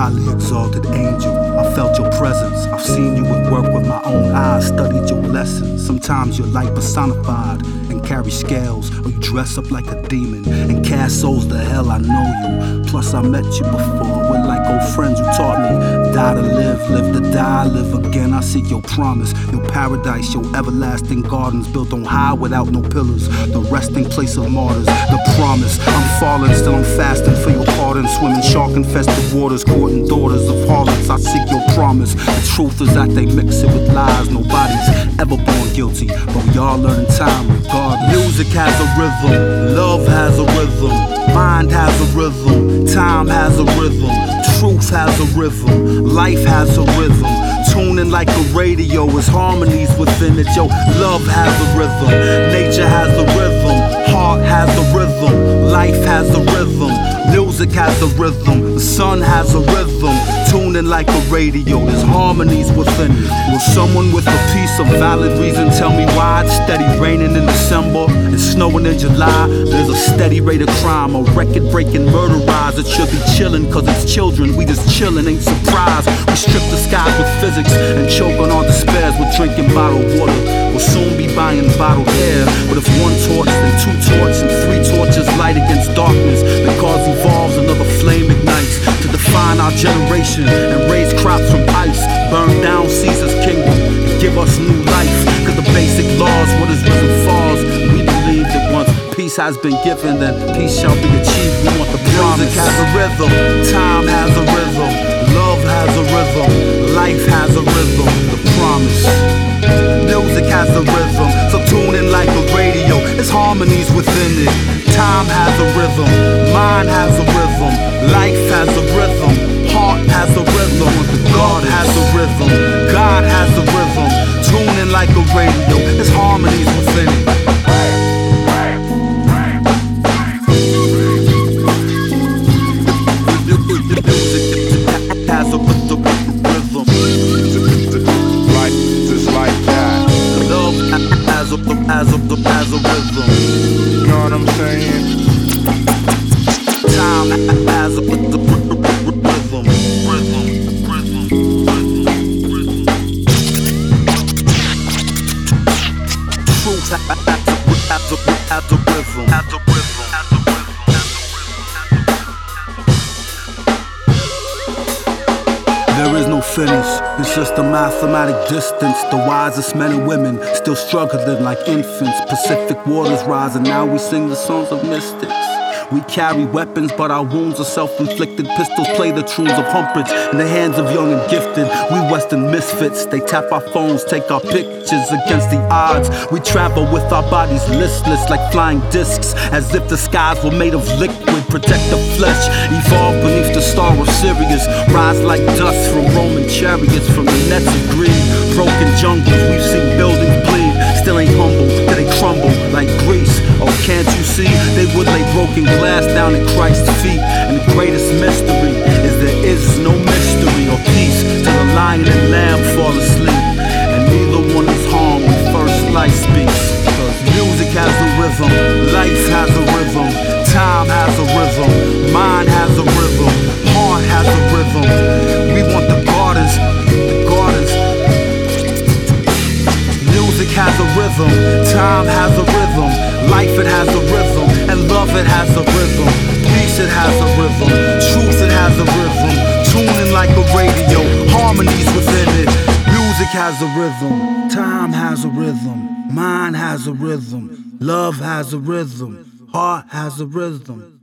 highly exalted angel. I felt your presence. I've seen you at work with my own eyes, studied your lessons. Sometimes you're light personified and carry scales, or you dress up like a demon and cast souls to hell. I know you. Plus I met you before. We're like old friends who taught me die to live, live to die, live again. I seek your promise, your paradise, your everlasting gardens built on high without no pillars, the resting place of martyrs, the promise. I'm falling, still I'm fasting for your pardon, swimming shark-infested waters, courting daughters of harlots. I seek your promise. The truth is that they mix it with lies. Nobody's ever born guilty, but we all learn in time regardless. Music has a rhythm, love has a rhythm, mind has a rhythm, time has a rhythm, truth has a rhythm, life has a rhythm. Tuning like a radio, is harmonies within it. Yo, love has a rhythm, nature has a rhythm, heart has a rhythm, life has a rhythm, music has a rhythm, the sun has a rhythm. Tuning like a radio, there's harmonies within it. Will someone with a piece of valid reason tell me why it's steady raining in December and snowing in July? There's a steady rate of crime, a record-breaking murder rise. It should be chillin' cause it's children, we just chillin', ain't surprised. We strip the skies with physics and choke on our despairs with drinking bottled water. We'll soon be buying bottled air, but if one torch, then two torches, and three torches light against darkness, the cause evolves, another flame ignites to define our generation and raise crops from ice. Burn down Caesar's kingdom and give us new life, cause the basic laws, what is risen falls. We believe that once peace has been given, then peace shall be achieved. We want the promise. Music has a rhythm, time has a rhythm, love has a rhythm, life has a rhythm, the promise. Music has a rhythm, so tune in like a radio, it's harmonies within it. Time has a rhythm, mind has a rhythm, life has a rhythm, heart has a rhythm, God has a rhythm, God has a rhythm. Tune in like a radio, it's harmonies within it. Music has a rhythm. Life is like that. Love has a rhythm. You know what I'm saying? Time has a rhythm. Truth has a rhythm. There is no finish, it's just a mathematic distance. The wisest men and women still struggling like infants. Pacific waters rise and now we sing the songs of mystics. We carry weapons, but our wounds are self-inflicted. Pistols play the tunes of Humphreys in the hands of young and gifted. We Western misfits, they tap our phones, take our pictures against the odds. We travel with our bodies listless like flying discs, as if the skies were made of liquid. Protect the flesh, evolve beneath the star of Sirius. Rise like dust from Roman chariots, from the nets of greed. Broken jungles, we've seen buildings bleed. Still ain't humble, till they crumble like Greece. Oh, can't you see? They would lay broken glass down at Christ's feet. And the greatest mystery is there is no mystery or peace till the lion and lamb fall asleep, and neither one is harmed when first light speaks. Cause music has a rhythm, life has a rhythm, time has a rhythm, mind has a rhythm, heart has a rhythm. We want the gardens. Music has a rhythm, time has a rhythm, life it has a rhythm, and love it has a rhythm, peace it has a rhythm, truth it has a rhythm. Tuning like a radio, harmonies within it. Music has a rhythm, time has a rhythm, mind has a rhythm, love has a rhythm, heart has a rhythm.